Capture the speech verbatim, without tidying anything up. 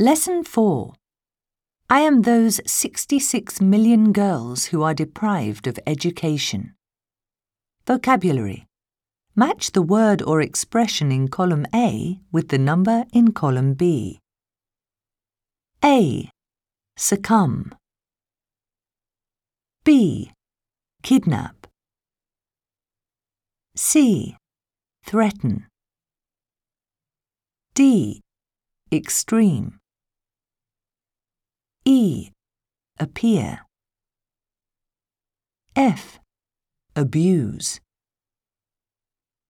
Lesson four. I am those sixty-six million girls who are deprived of education. Vocabulary. Match the word or expression in column A with the number in column B. A. Succumb. B. Kidnap. C. Threaten. D. Extreme. E. Appear. F. Abuse.